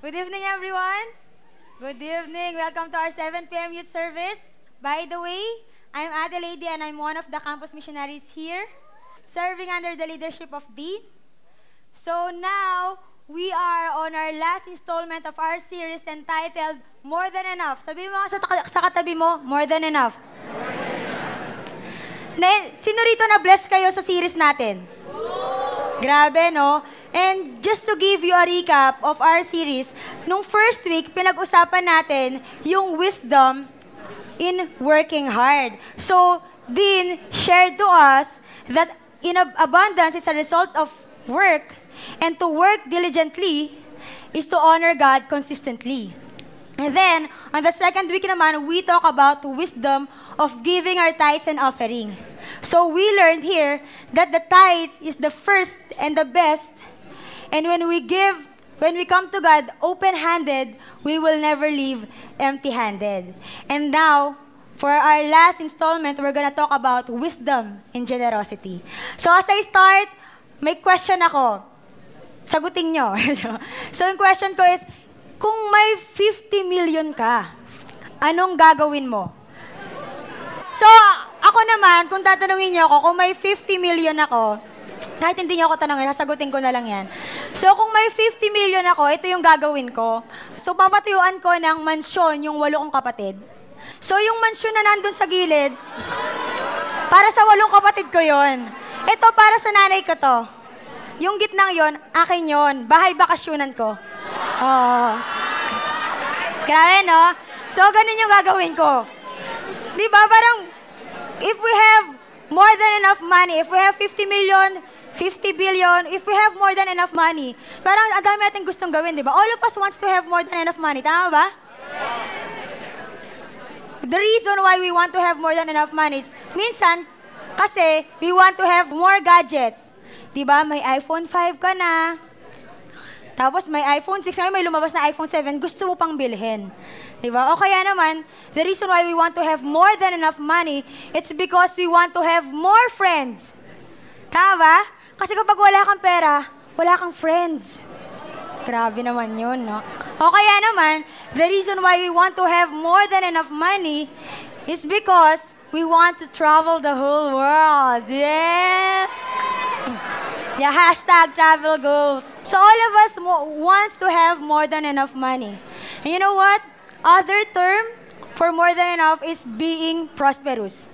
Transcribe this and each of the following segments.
Good evening, everyone. Good evening. Welcome to our 7 p.m. youth service. By the way, I'm Adelaide and I'm one of the campus missionaries here, serving under the leadership of Dean. So now, we are on our last installment of our series entitled More Than Enough. Sabihin mo sa katabi mo, More Than Enough. Sino rito na-bless kayo sa series natin? Grabe, no? And just to give you a recap of our series, nung first week, pinag-usapan natin yung wisdom in working hard. So, Dean shared to us that in abundance is a result of work, and to work diligently is to honor God consistently. And then, on the second week naman, we talk about wisdom of giving our tithes and offering. So we learned here that the tithes is the first and the best. And when we come to God open-handed, we will never leave empty-handed. And now, for our last installment, we're gonna talk about wisdom and generosity. So as I start, may question ako. Sagutin nyo. So yung question ko is, kung may 50 million ka, anong gagawin mo? So, ako naman, kung tatanungin niyo ako, kung may 50 million ako, kahit hindi niyo ako tanongin, sasagutin ko na lang yan. So, kung may 50 million ako, ito yung gagawin ko. So, papatuyuan ko ng mansyon yung 8 kong kapatid. So, yung mansyon na nandun sa gilid, para sa 8 kapatid ko yon. Ito, para sa nanay ko to. Yung gitnang yon, akin yon. Bahay bakasyonan ko. Grabe, no? So, ganun yung gagawin ko. Di ba? Parang, if we have more than enough money, if we have 50 million, 50 billion, if we have more than enough money, parang ang dami natin gustong gawin, di ba? All of us wants to have more than enough money. Tama ba? The reason why we want to have more than enough money is, minsan, kasi we want to have more gadgets. Di ba? May iPhone 5 ka na. Tapos may iPhone 6, ngayon may lumabas na iPhone 7, gusto mo pang bilhin. Diba? O kaya naman, the reason why we want to have more than enough money, it's because we want to have more friends. Tama ba? Kasi kapag wala kang pera, wala kang friends. Grabe naman yun, no? O kaya naman, the reason why we want to have more than enough money is because we want to travel the whole world. Yes! Yeah, hashtag travel goals. So all of us wants to have more than enough money. And you know what? Other term for more than enough is being prosperous.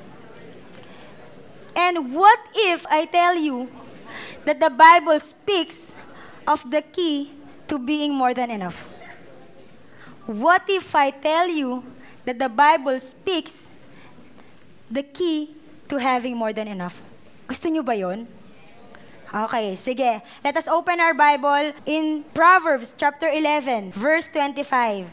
And what if I tell you that the Bible speaks of the key to being more than enough? What if I tell you that the Bible speaks the key to having more than enough? Gusto nyo ba yun? Okay, sige. Let us open our Bible in Proverbs chapter 11, verse 25.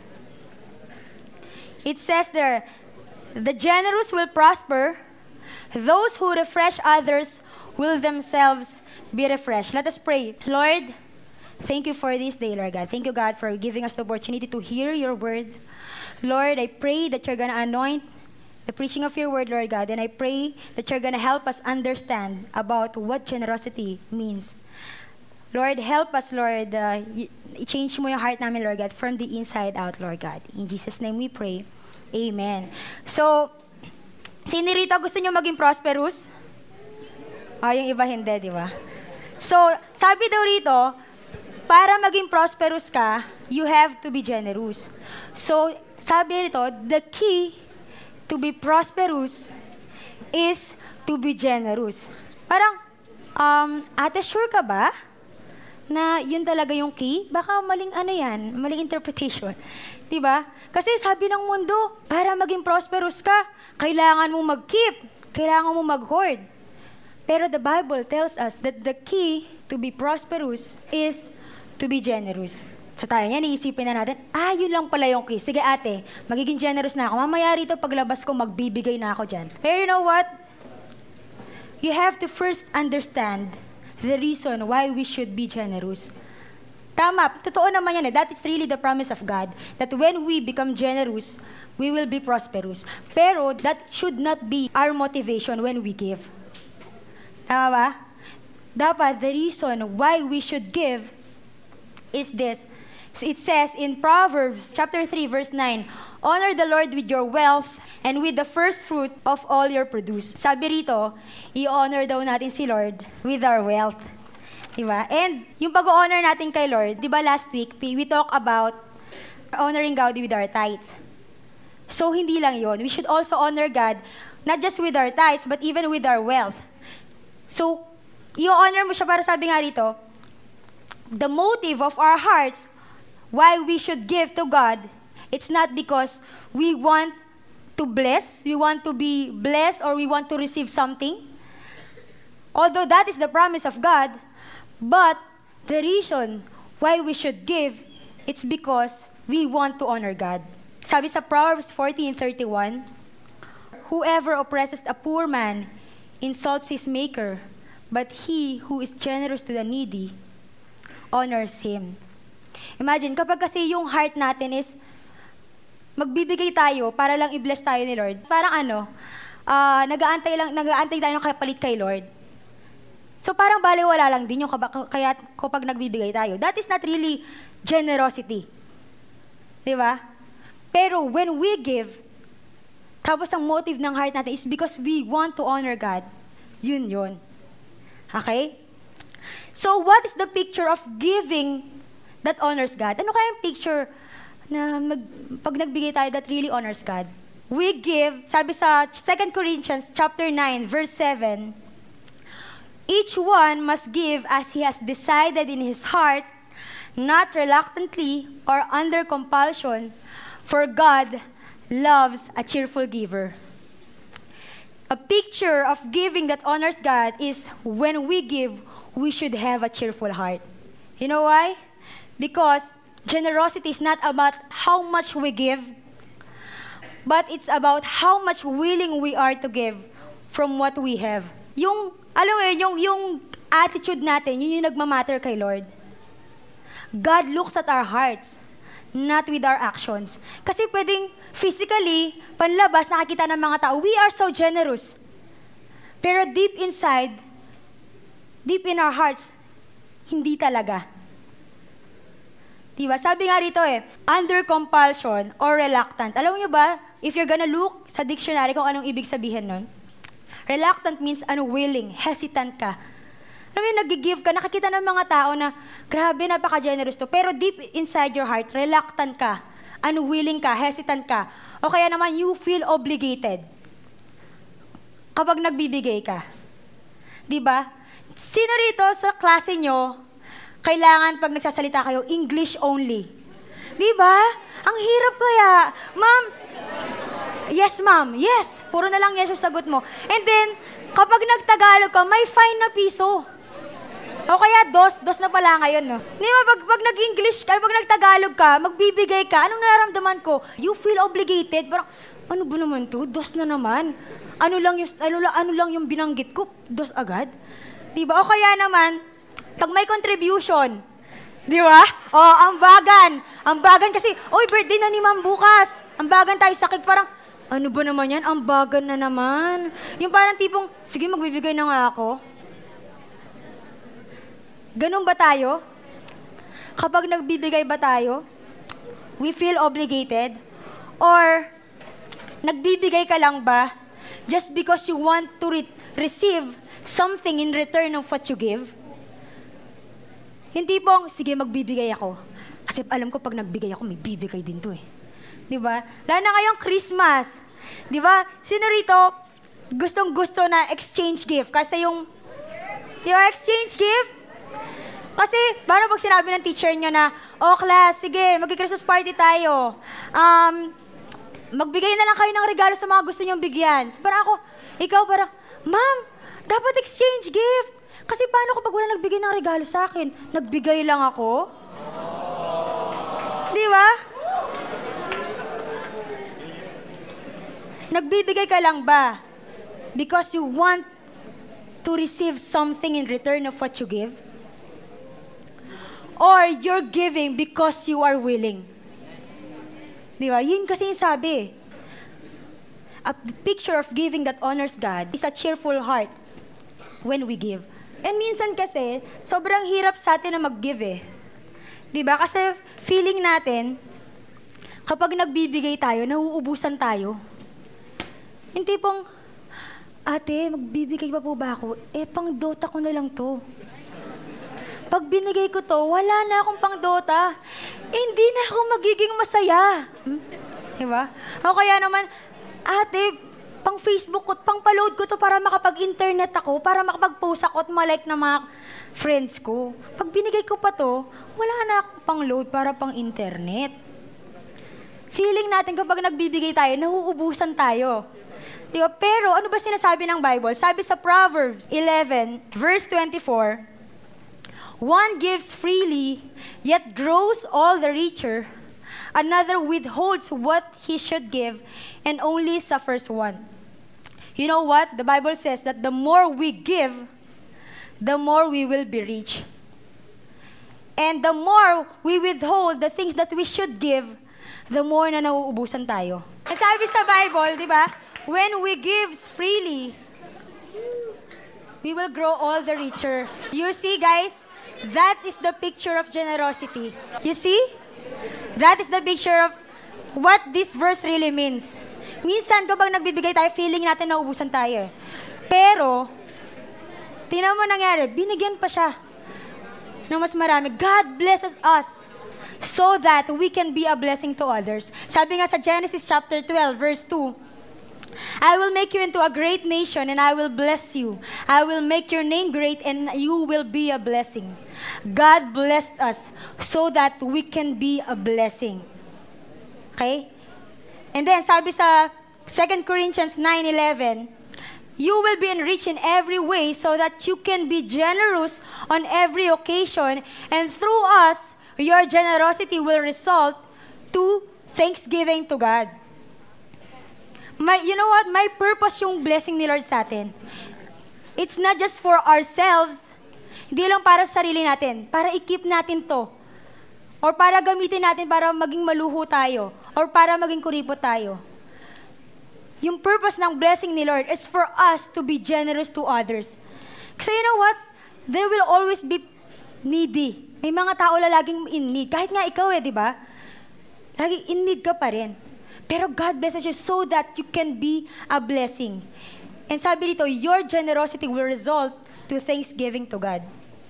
It says there, the generous will prosper, those who refresh others will themselves be refreshed. Let us pray. Lord, thank you for this day, Lord God. Thank you, God, for giving us the opportunity to hear your word. Lord, I pray that you're going to anoint the preaching of your word, Lord God, and I pray that you're going to help us understand about what generosity means. Lord, help us, Lord. I-change mo yung heart namin, Lord God, from the inside out, Lord God. In Jesus' name we pray. Amen. So, sino rito gusto nyo maging prosperous? Yung iba hindi, di ba? So, sabi daw rito, para maging prosperous ka, you have to be generous. So, sabi rito, the key to be prosperous is to be generous. Parang, ate, sure ka ba na yun talaga yung key? Baka maling maling interpretation. Diba? Kasi sabi ng mundo, para maging prosperous ka, kailangan mo mag-keep, kailangan mo mag-hoard. Pero the Bible tells us that the key to be prosperous is to be generous. So tayo yan, iisipin na natin, yun lang pala yung key. Sige ate, magiging generous na ako. Mamaya rito, paglabas ko, magbibigay na ako dyan. Pero you know what? You have to first understand the reason why we should be generous. Tama, totoo naman yan. That is really the promise of God. That when we become generous, we will be prosperous. Pero that should not be our motivation when we give. Tama ba? Dapat, the reason why we should give is this. It says in Proverbs chapter 3, verse 9, honor the Lord with your wealth and with the first fruit of all your produce. Sabi rito, i-honor daw natin si Lord with our wealth. Diba? And yung pag-honor natin kay Lord, diba last week, we talked about honoring God with our tithes. So, hindi lang yon. We should also honor God, not just with our tithes, but even with our wealth. So, i-honor mo siya para sabi nga rito, the motive of our hearts, why we should give to God, it's not because we want to bless, we want to be blessed, or we want to receive something. Although that is the promise of God, but the reason why we should give, it's because we want to honor God. Sabi sa Proverbs 14:31, whoever oppresses a poor man insults his maker, but he who is generous to the needy honors him. Imagine, kapag kasi yung heart natin is magbibigay tayo para lang i-bless tayo ni Lord. Parang nag-aantay tayo ng kapalit kay Lord. So parang baliwala lang din yung kaya kapag nagbibigay tayo. That is not really generosity. Di ba? Pero when we give, tapos ang motive ng heart natin is because we want to honor God. Yun. Okay? So what is the picture of giving that honors God? Ano kaya yung picture na pag nagbigay tayo that really honors God? We give, sabi sa 2 Corinthians chapter 9, verse 7, each one must give as he has decided in his heart, not reluctantly or under compulsion, for God loves a cheerful giver. A picture of giving that honors God is when we give, we should have a cheerful heart. You know why? Because generosity is not about how much we give, but it's about how much willing we are to give from what we have. Yung, alam mo yun, yung attitude natin, yun yung nagmamatter kay Lord. God looks at our hearts, not with our actions. Kasi pwedeng physically, panlabas, nakakita ng mga tao, we are so generous. Pero deep inside, deep in our hearts, hindi talaga. Diba? Sabi nga rito under compulsion or reluctant. Alam niyo ba, if you're gonna look sa dictionary kung anong ibig sabihin nun, reluctant means unwilling, hesitant ka. Alam mo, nag-give ka, nakakita ng mga tao na, grabe, napaka-generous to. Pero deep inside your heart, reluctant ka, unwilling ka, hesitant ka. O kaya naman, you feel obligated kapag nagbibigay ka. Diba? Sino rito sa klase nyo, kailangan pag nagsasalita kayo, English only? Diba? Ang hirap kaya. Ma'am, yes ma'am, yes. Puro na lang yes yung sagot mo. And then, kapag nagtagalog ka, may fine na piso. O kaya dos na pala ngayon, no? Di ba, pag nag-English ka, pag nagtagalog ka, magbibigay ka, anong nararamdaman ko? You feel obligated. Parang, ano ba naman to? Dos na naman. Ano lang yung binanggit ko? Dos agad? Di ba? O kaya naman, pag may contribution, di ba? O, ambagan. Ambagan kasi, oy, birthday na ni ma'am bukas. Ambagan tayo sa cake. Parang, ano ba naman yan? Ambagan na naman. Yung parang tipong, sige, magbibigay na nga ako. Ganun ba tayo? Kapag nagbibigay ba tayo, we feel obligated? Or, nagbibigay ka lang ba just because you want to receive something in return of what you give? Hindi pong, sige, magbibigay ako. Kasi alam ko pag nagbigay ako, may bibigay din to Di ba? Lalo na ngayong Christmas. Di ba? Sino rito gustong-gusto na exchange gift? Kasi yung, di ba, exchange gift? Kasi, paano pag sinabi ng teacher nyo na, oh, class, sige, mag-Christmas party tayo. Magbigay na lang kayo ng regalo sa mga gusto nyong bigyan. So, parang ako, ikaw parang, ma'am, dapat exchange gift. Kasi paano kapag wala nagbigay ng regalo sa akin? Nagbigay lang ako? Di ba? Nagbibigay ka lang ba because you want to receive something in return of what you give? Or you're giving because you are willing? Di ba? Yun kasi yung sabi. A picture of giving that honors God is a cheerful heart when we give. And minsan kasi, sobrang hirap sa atin na mag-give Diba? Kasi feeling natin, kapag nagbibigay tayo, nauubusan tayo. Yung tipong, ate, magbibigay pa po ba ako? Pang Dota ko na lang to. Pag binigay ko to, wala na akong pang Dota. Hindi na ako magiging masaya. Diba? O kaya naman, ate, pang Facebook ko, pang pa-load ko to para makapag-internet ako, para makapag-post ako at malike na mga friends ko. Pag binigay ko pa to, wala na akong pang-load para pang-internet. Feeling natin kapag nagbibigay tayo, nauubusan tayo. Diba? Pero ano ba sinasabi ng Bible? Sabi sa Proverbs 11, verse 24, one gives freely, yet grows all the richer. Another withholds what he should give and only suffers want. You know what? The Bible says that the more we give, the more we will be rich. And the more we withhold the things that we should give, the more na nauubusan tayo. And sabi sa Bible, di ba? When we give freely, we will grow all the richer. You see, guys? That is the picture of generosity. You see? That is the picture of what this verse really means. Minsan, kapag nagbibigay tayo, feeling natin naubusan tayo. Pero, tingnan mo nangyari, binigyan pa siya ng mas marami. God blesses us so that we can be a blessing to others. Sabi nga sa Genesis chapter 12, verse 2, I will make you into a great nation and I will bless you. I will make your name great and you will be a blessing. God blessed us so that we can be a blessing. Okay? And then, sabi sa 2 Corinthians 9:11, you will be enriched in every way so that you can be generous on every occasion, and through us, your generosity will result to thanksgiving to God. You know what? May purpose yung blessing ni Lord sa atin. It's not just for ourselves. Hindi lang para sa sarili natin. Para i-keep natin to. Or para gamitin natin para maging maluho tayo. Or para maging kuripot tayo. Yung purpose ng blessing ni Lord is for us to be generous to others. Kasi you know what? There will always be needy. May mga tao laging in need. Kahit nga ikaw di ba? Lagi in need ka pa rin. Pero God blesses you so that you can be a blessing. And sabi dito, your generosity will result to thanksgiving to God.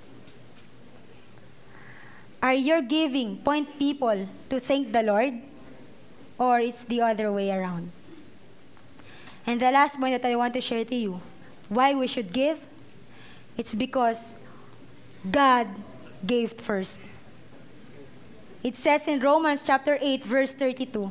Are your giving point people to thank the Lord? Or it's the other way around? And the last point that I want to share to you, why we should give? It's because God gave first. It says in Romans chapter 8, verse 32,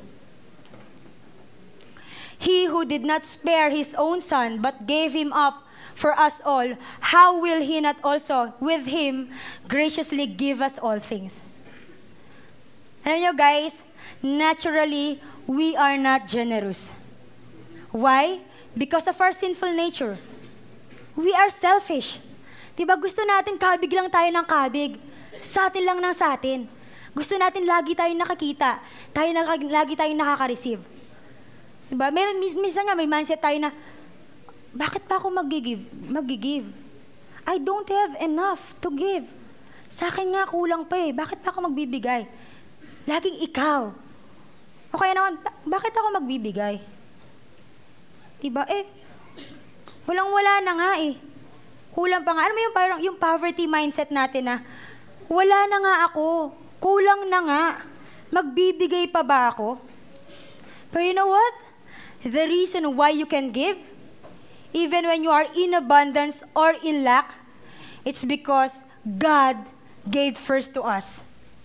He who did not spare his own son, but gave him up for us all, how will he not also, with him, graciously give us all things? Alam nyo guys, naturally, we are not generous. Why? Because of our sinful nature. We are selfish. Diba gusto natin kabig lang tayo ng kabig. Sa atin lang ng sa atin. Gusto natin lagi tayong nakakita. Lagi tayong nakaka-receive. Diba? Minsan nga may mindset tayo na, bakit pa ako mag-give? I don't have enough to give. Sa akin nga kulang pa Bakit pa ako magbibigay? Laging ikaw. O kaya naman, bakit ako magbibigay? Diba? Walang-wala na nga Kulang pa nga. Ano mo parang yung poverty mindset natin na, wala na nga ako. Kulang na nga. Magbibigay pa ba ako? But you know what? The reason why you can give, even when you are in abundance or in lack, it's because God gave first to us.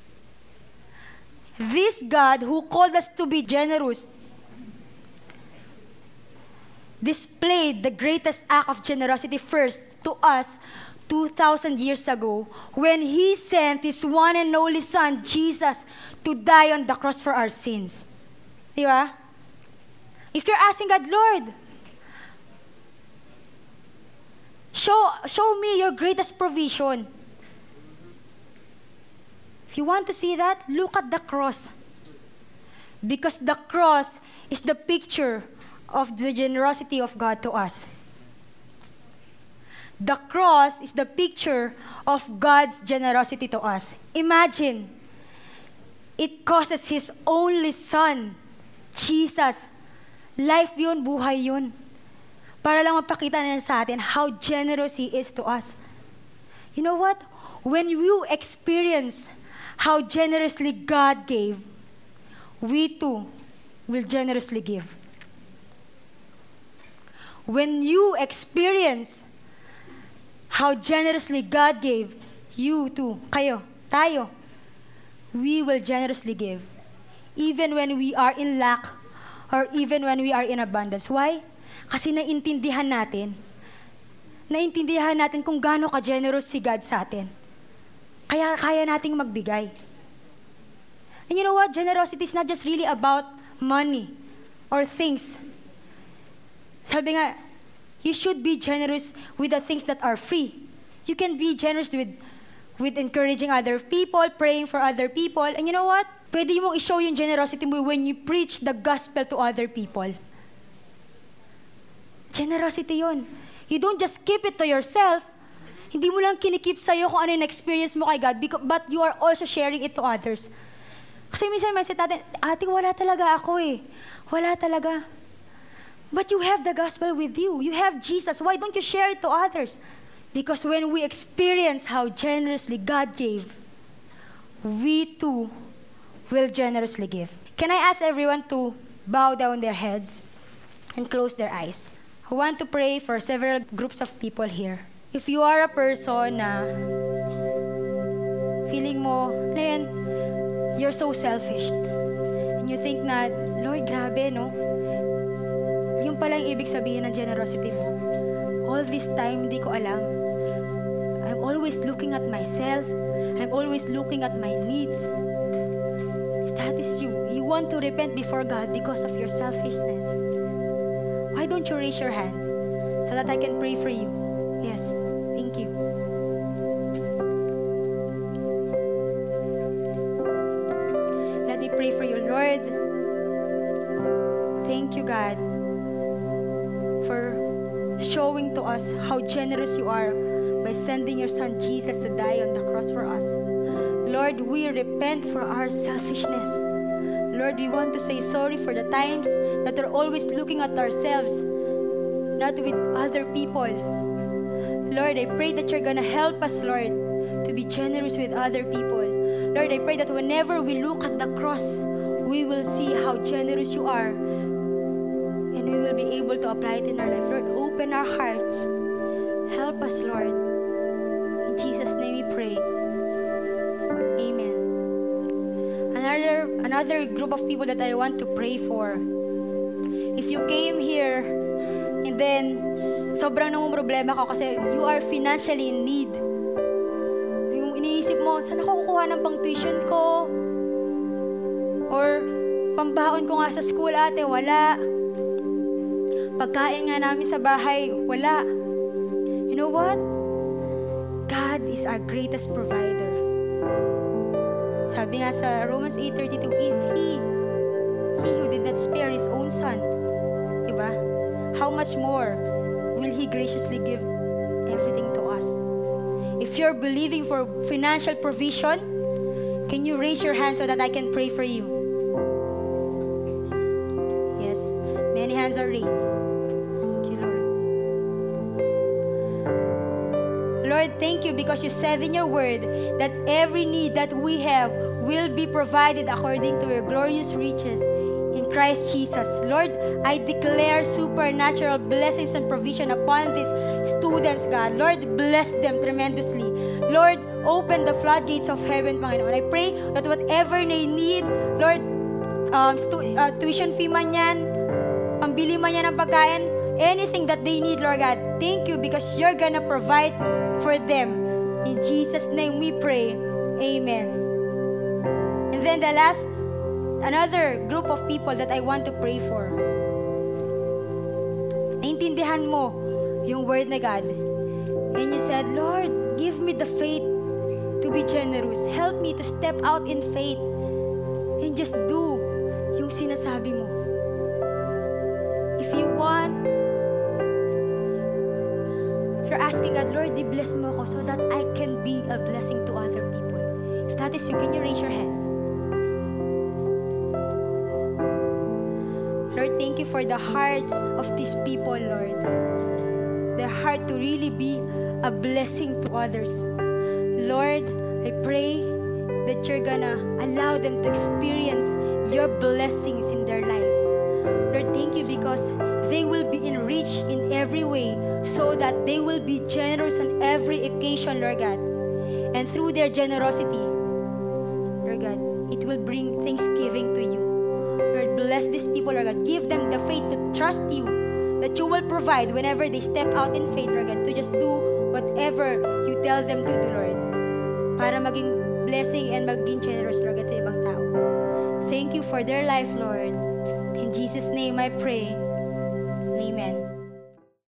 This God who called us to be generous displayed the greatest act of generosity first to us 2,000 years ago when He sent His one and only Son, Jesus, to die on the cross for our sins. Di ba? If you're asking God, Lord, show me your greatest provision. If you want to see that, look at the cross. Because the cross is the picture of the generosity of God to us. The cross is the picture of God's generosity to us. Imagine, It causes His only Son, Jesus. Life yun, buhay yun. Para lang mapakita niya sa atin how generous He is to us. You know what? When you experience how generously God gave, we too will generously give. When you experience how generously God gave, you too, kayo, tayo, we will generously give. Even when we are in lack or even when we are in abundance. Why? Kasi naintindihan natin kung gaano ka-generous si God sa atin. Kaya kaya nating magbigay. And you know what? Generosity is not just really about money or things. Sabi nga, you should be generous with the things that are free. You can be generous with encouraging other people, praying for other people. And you know what? Pwede mong i-show yung generosity mo when you preach the gospel to other people. Generosity yun. You don't just keep it to yourself. Hindi mo lang kinikip sa'yo kung ano yung experience mo kay God, but you are also sharing it to others. Kasi minsan may natin, ate, wala talaga ako eh. Wala talaga. But you have the gospel with you. You have Jesus. Why don't you share it to others? Because when we experience how generously God gave, we too will generously give. Can I ask everyone to bow down their heads and close their eyes? I want to pray for several groups of people here. If you are a person na feeling mo, na yun, you're so selfish. And you think na, Lord, grabe, no? Yung pala yung ibig sabihin ng generosity mo. All this time, hindi ko alam. I'm always looking at myself. I'm always looking at my needs. If that is you, you want to repent before God because of your selfishness. Why don't you raise your hand so that I can pray for you? Yes, thank you. Let me pray for you, Lord. Thank you, God, for showing to us how generous you are by sending your Son Jesus to die on the cross for us. Lord, we repent for our selfishness. Lord, we want to say sorry for the times that we're always looking at ourselves, not with other people. Lord, I pray that you're gonna help us, Lord, to be generous with other people. Lord, I pray that whenever we look at the cross, we will see how generous you are, and we will be able to apply it in our life. Lord, open our hearts. Help us, Lord. In Jesus' name we pray. Amen. Another group of people that I want to pray for. If you came here and then sobrang namumroblema ka kasi you are financially in need. Yung iniisip mo, saan ako kukuha ng pang tuition ko? Or pambaon ko nga sa school, ate, wala. Pagkain nga namin sa bahay, wala. You know what? God is our greatest provider. Sabi nga sa Romans 8:32, if He who did not spare His own Son, diba? How much more will He graciously give everything to us? If you're believing for financial provision, can you raise your hand so that I can pray for you? Yes, many hands are raised. Thank you, Lord. Lord, thank you because you said in your word that every need that we have will be provided according to your glorious riches in Christ Jesus. Lord, I declare supernatural blessings and provision upon these students, God. Lord, bless them tremendously. Lord, open the floodgates of heaven, Panginoon. I pray that whatever they need, Lord, tuition fee man yan, pambili man yan ng pagkain, anything that they need, Lord God, thank you because you're gonna provide for them. In Jesus' name we pray. Amen. And then the last, another group of people that I want to pray for. Naintindihan mo yung word na God. And you said, Lord, give me the faith to be generous. Help me to step out in faith and just do yung sinasabi mo. If you want, if you're asking God, Lord, bless mo ako so that I can be a blessing to other people. If that is you, can you raise your hand? Lord, thank you for the hearts of these people, Lord. Their heart to really be a blessing to others. Lord, I pray that you're gonna allow them to experience your blessings in their life. Lord, thank you because they will be enriched in every way so that they will be generous on every occasion, Lord God. And through their generosity, Lord God, it will bring thanksgiving to you. Lord, bless these people, Lord God. Give them the faith to trust you, that you will provide whenever they step out in faith, Lord God, to just do whatever you tell them to do, Lord, para maging blessing and maging generous, Lord God, sa ibang tao. Thank you for their life, Lord. In Jesus' name I pray. Amen.